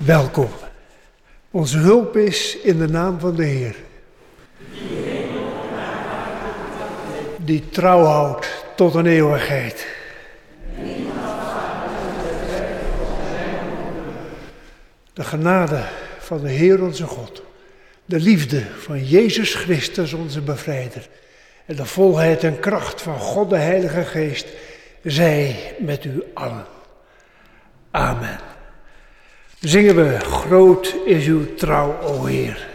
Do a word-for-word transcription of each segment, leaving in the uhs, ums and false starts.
Welkom. Onze hulp is in de naam van de Heer. Die trouw houdt tot een eeuwigheid. De genade van de Heer onze God. De liefde van Jezus Christus onze bevrijder. En de volheid en kracht van God de Heilige Geest. Zij met u allen. Amen. Zingen we, groot is uw trouw, o Heer.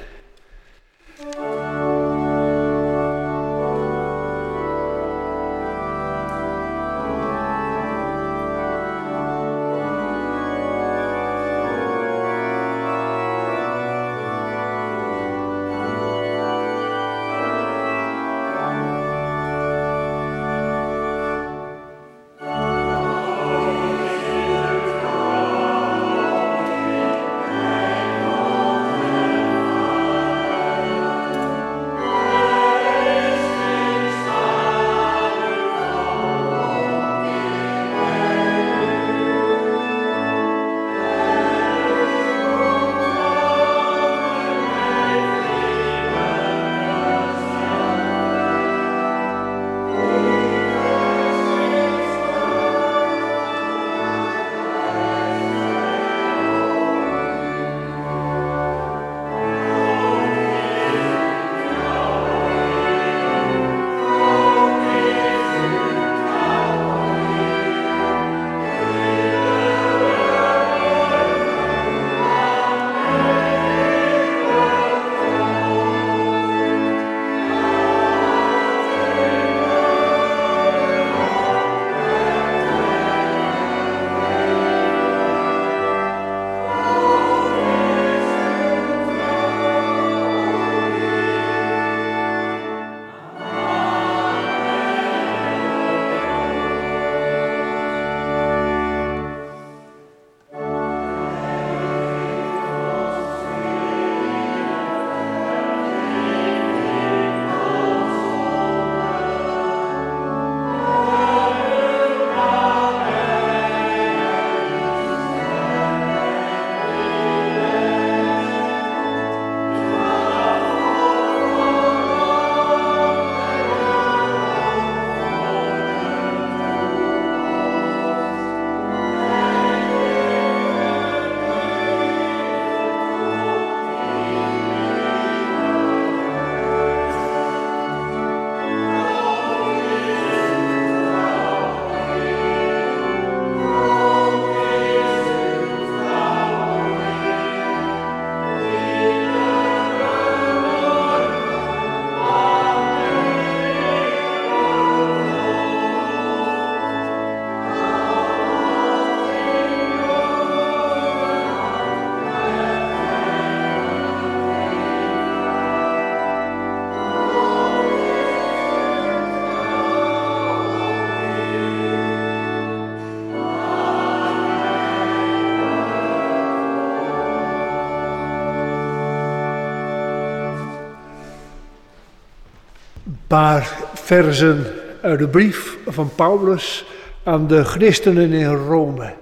Een paar versen uit de brief van Paulus aan de christenen in Rome.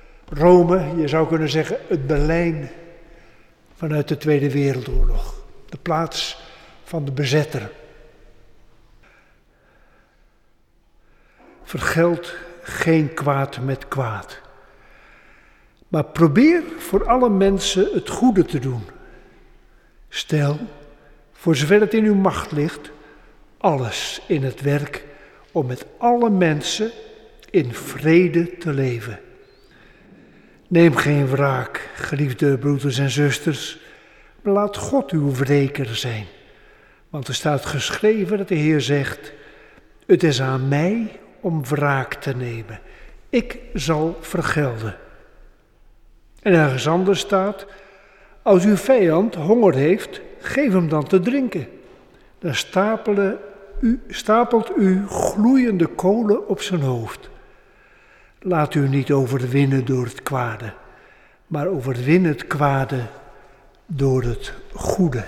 Rome, je zou kunnen zeggen, het Berlijn vanuit de Tweede Wereldoorlog. De plaats van de bezetter. Vergeld geen kwaad met kwaad. Maar probeer voor alle mensen het goede te doen. Stel, voor zover het in uw macht ligt, alles in het werk om met alle mensen in vrede te leven. Neem geen wraak, geliefde broeders en zusters, maar laat God uw wreker zijn. Want er staat geschreven dat de Heer zegt, het is aan mij om wraak te nemen. Ik zal vergelden. En ergens anders staat, als uw vijand honger heeft, geef hem dan te drinken. Dan stapelen u, stapelt u gloeiende kolen op zijn hoofd. Laat u niet overwinnen door het kwade, maar overwin het kwade door het goede.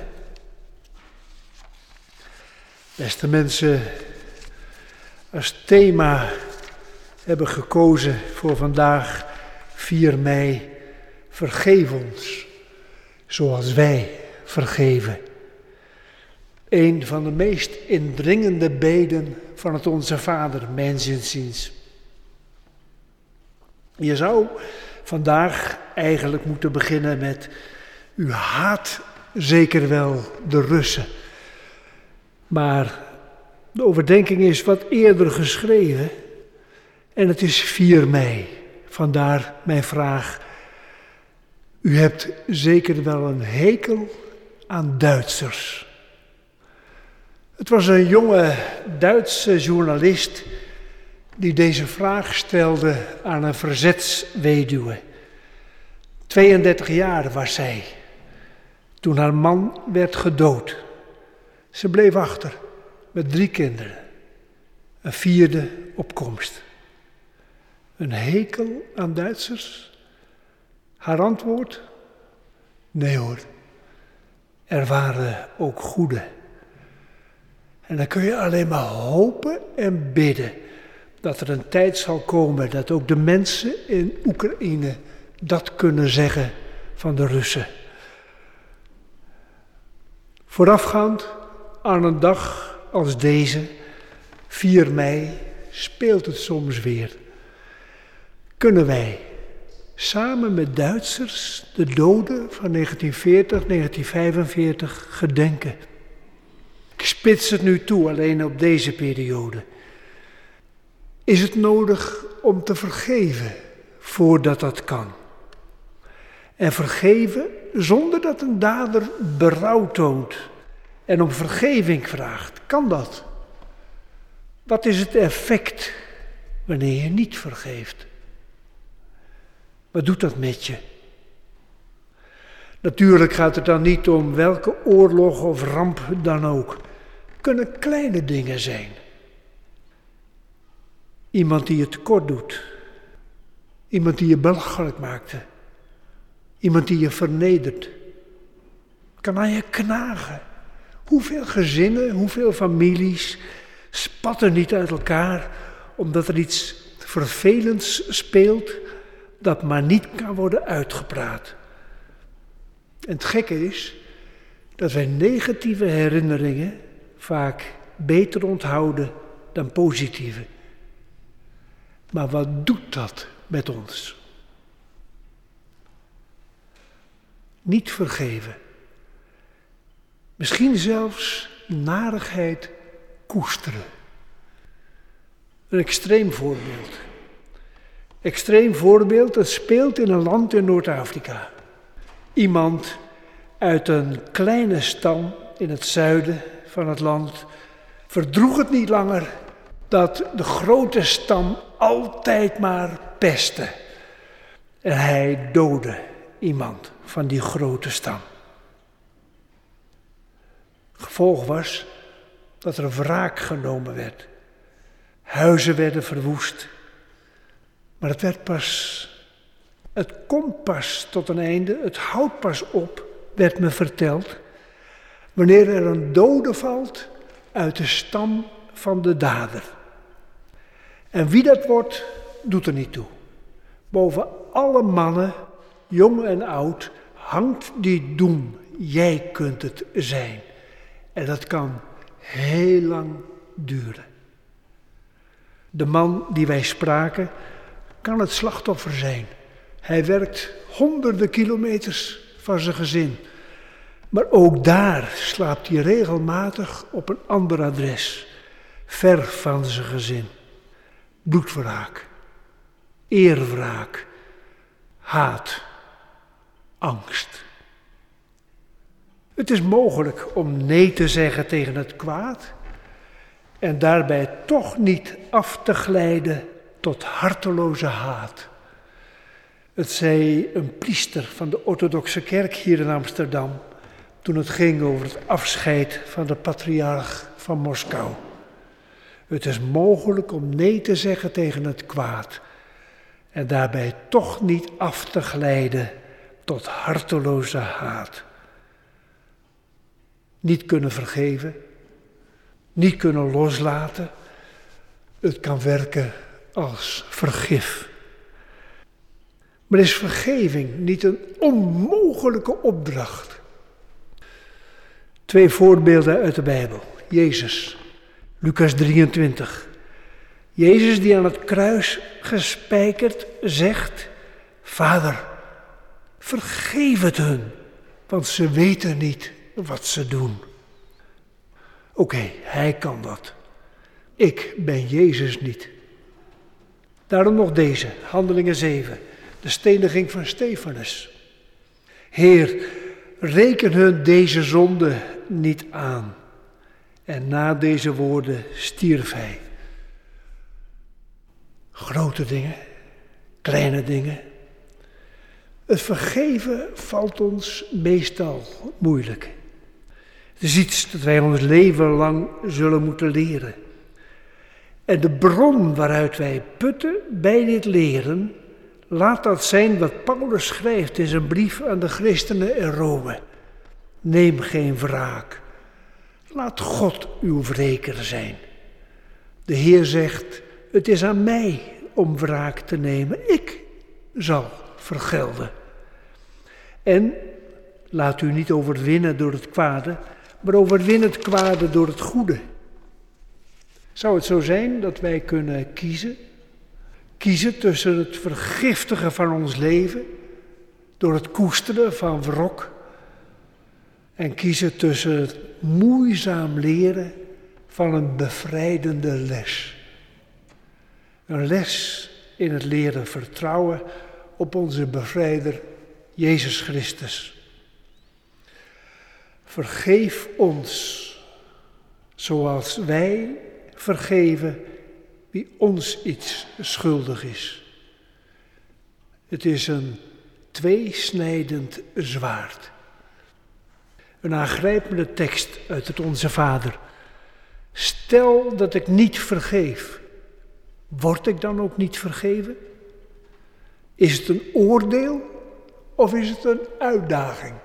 Beste mensen, als thema hebben gekozen voor vandaag, vier mei, vergeef ons, zoals wij vergeven. Een van de meest indringende beden van het Onze Vader, mijns inziens. Je zou vandaag eigenlijk moeten beginnen met: u haat zeker wel de Russen. Maar de overdenking is wat eerder geschreven en het is vier mei. Vandaar mijn vraag: u hebt zeker wel een hekel aan Duitsers. Het was een jonge Duitse journalist die deze vraag stelde aan een verzetsweduwe. tweeëndertig jaar was zij toen haar man werd gedood. Ze bleef achter met drie kinderen, een vierde op komst. Een hekel aan Duitsers? Haar antwoord? Nee hoor, er waren ook goede. En dan kun je alleen maar hopen en bidden dat er een tijd zal komen dat ook de mensen in Oekraïne dat kunnen zeggen van de Russen. Voorafgaand aan een dag als deze, vier mei, speelt het soms weer. Kunnen wij samen met Duitsers de doden van negentien veertig, negentien vijfenveertig gedenken? Ik spits het nu toe alleen op deze periode. Is het nodig om te vergeven voordat dat kan? En vergeven zonder dat een dader berouw toont en om vergeving vraagt. Kan dat? Wat is het effect wanneer je niet vergeeft? Wat doet dat met je? Natuurlijk gaat het dan niet om welke oorlog of ramp dan ook. Het kunnen kleine dingen zijn. Iemand die je tekort doet. Iemand die je belachelijk maakte. Iemand die je vernedert. Kan aan je knagen. Hoeveel gezinnen, hoeveel families spatten niet uit elkaar omdat er iets vervelends speelt dat maar niet kan worden uitgepraat. En het gekke is dat wij negatieve herinneringen vaak beter onthouden dan positieve. Maar wat doet dat met ons? Niet vergeven. Misschien zelfs narigheid koesteren. Een extreem voorbeeld. Extreem voorbeeld, dat speelt in een land in Noord-Afrika. Iemand uit een kleine stam in het zuiden van het land verdroeg het niet langer dat de grote stam altijd maar pestte. En hij doodde iemand van die grote stam. Gevolg was dat er wraak genomen werd. Huizen werden verwoest. Maar het werd pas, het komt pas tot een einde, het houdt pas op, werd me verteld, wanneer er een dode valt uit de stam van de dader. En wie dat wordt, doet er niet toe. Boven alle mannen, jong en oud, hangt die doem. Jij kunt het zijn. En dat kan heel lang duren. De man die wij spraken kan het slachtoffer zijn. Hij werkt honderden kilometers van zijn gezin. Maar ook daar slaapt hij regelmatig op een ander adres. Ver van zijn gezin. Bloedwraak. Eerwraak. Haat. Angst. Het is mogelijk om nee te zeggen tegen het kwaad en daarbij toch niet af te glijden tot harteloze haat. Het zei een priester van de orthodoxe kerk hier in Amsterdam toen het ging over het afscheid van de patriarch van Moskou. Het is mogelijk om nee te zeggen tegen het kwaad en daarbij toch niet af te glijden tot harteloze haat. Niet kunnen vergeven, niet kunnen loslaten, het kan werken als vergif. Maar is vergeving niet een onmogelijke opdracht? Twee voorbeelden uit de Bijbel. Jezus, Lucas drieëntwintig. Jezus die aan het kruis gespijkerd zegt: Vader, vergeef het hun, want ze weten niet wat ze doen. Oké, okay, hij kan dat. Ik ben Jezus niet. Daarom nog deze, Handelingen zeven, de steniging van Stefanus. Heer, reken hun deze zonde niet aan. En na deze woorden stierf hij. Grote dingen, kleine dingen. Het vergeven valt ons meestal moeilijk. Het is iets dat wij ons leven lang zullen moeten leren. En de bron waaruit wij putten bij dit leren, laat dat zijn wat Paulus schrijft in zijn brief aan de christenen in Rome. Neem geen wraak. Laat God uw wreker zijn. De Heer zegt, het is aan mij om wraak te nemen. Ik zal vergelden. En laat u niet overwinnen door het kwade, maar overwin het kwade door het goede. Zou het zo zijn dat wij kunnen kiezen? Kiezen tussen het vergiftigen van ons leven, door het koesteren van wrok, en kiezen tussen het moeizaam leren van een bevrijdende les. Een les in het leren vertrouwen op onze bevrijder Jezus Christus. Vergeef ons zoals wij vergeven wie ons iets schuldig is. Het is een tweesnijdend zwaard. Een aangrijpende tekst uit het Onze Vader. Stel dat ik niet vergeef, word ik dan ook niet vergeven? Is het een oordeel of is het een uitdaging?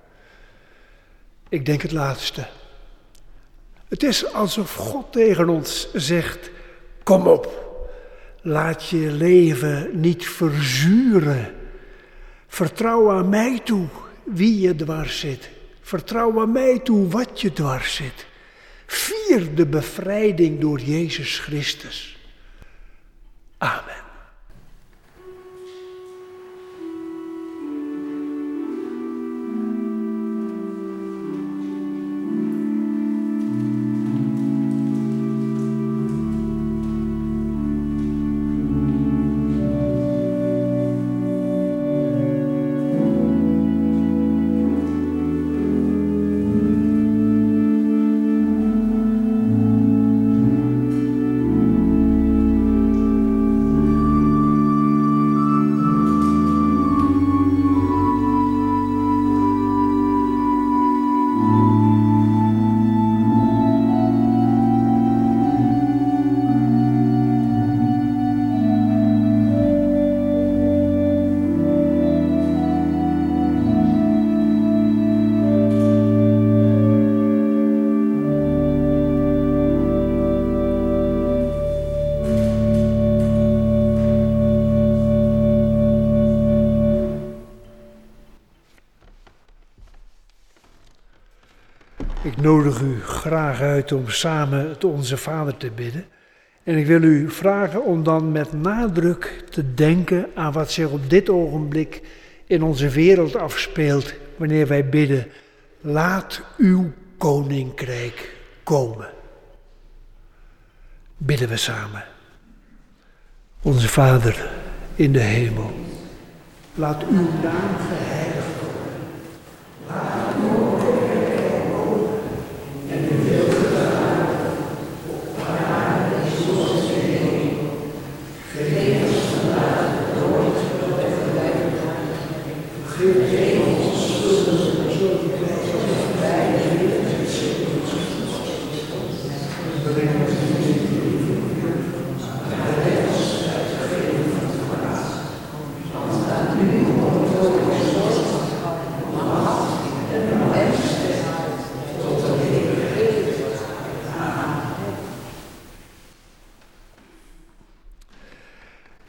Ik denk het laatste. Het is alsof God tegen ons zegt, kom op, laat je leven niet verzuren. Vertrouw aan mij toe wie je dwars zit. Vertrouw aan mij toe wat je dwars zit. Vier de bevrijding door Jezus Christus. Amen. Ik nodig u graag uit om samen het Onze Vader te bidden. En ik wil u vragen om dan met nadruk te denken aan wat zich op dit ogenblik in onze wereld afspeelt wanneer wij bidden, laat uw koninkrijk komen. Bidden we samen. Onze Vader in de hemel, laat uw naam geheiligd worden. Laat uw koninkrijk komen en uw wil gedaan op aarde zoals in de hemel. Geef ons vandaag het brood dat wij verwijten. Vergeef ons schulden zoals wij vergeven en schulden ons. Breng ons niet in verzoeking, maar red ons uit het geven van het kwaad. Want aan u komt het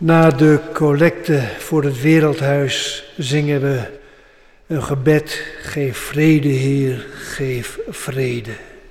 Na de collecte voor het Wereldhuis zingen we een gebed. Geef vrede, Heer, geef vrede.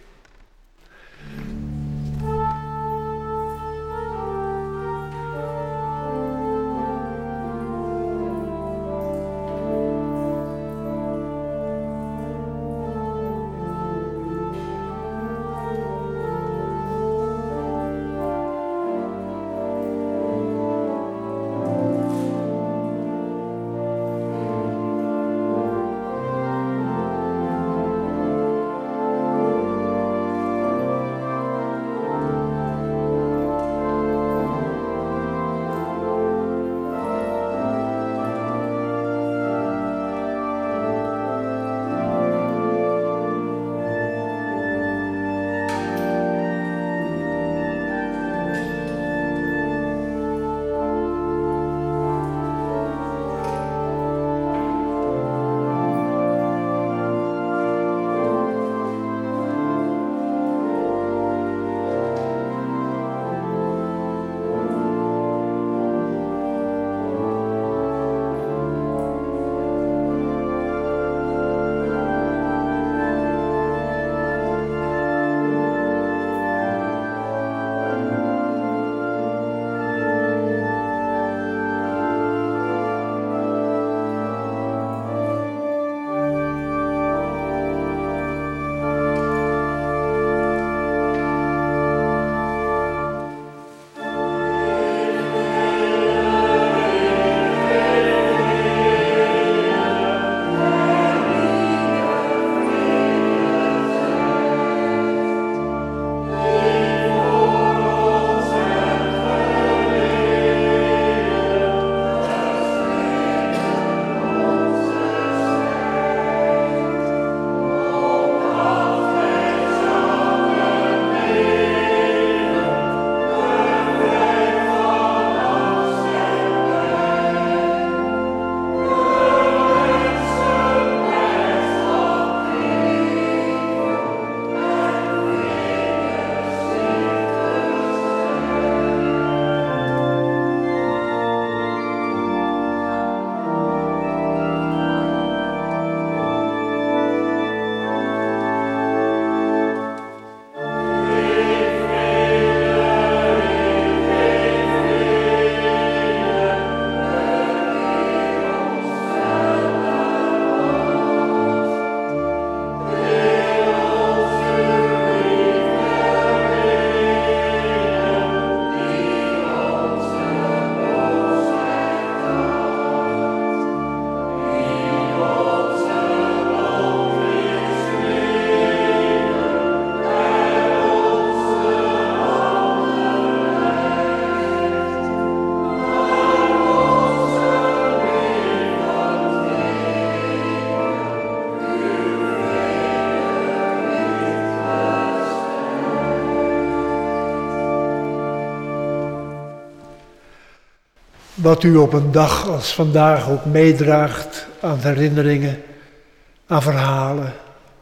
Wat u op een dag als vandaag ook meedraagt aan herinneringen, aan verhalen.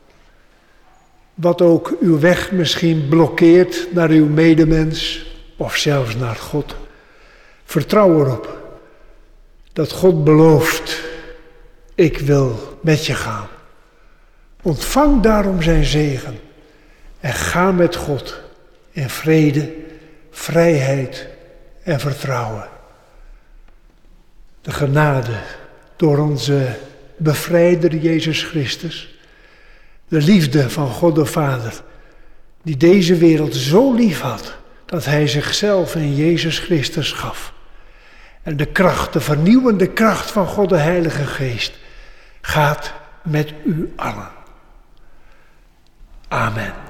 Wat ook uw weg misschien blokkeert naar uw medemens of zelfs naar God. Vertrouw erop dat God belooft, ik wil met je gaan. Ontvang daarom zijn zegen en ga met God in vrede, vrijheid en vertrouwen. De genade door onze bevrijder Jezus Christus, de liefde van God de Vader, die deze wereld zo lief had, dat hij zichzelf in Jezus Christus gaf. En de kracht, de vernieuwende kracht van God de Heilige Geest, gaat met u allen. Amen.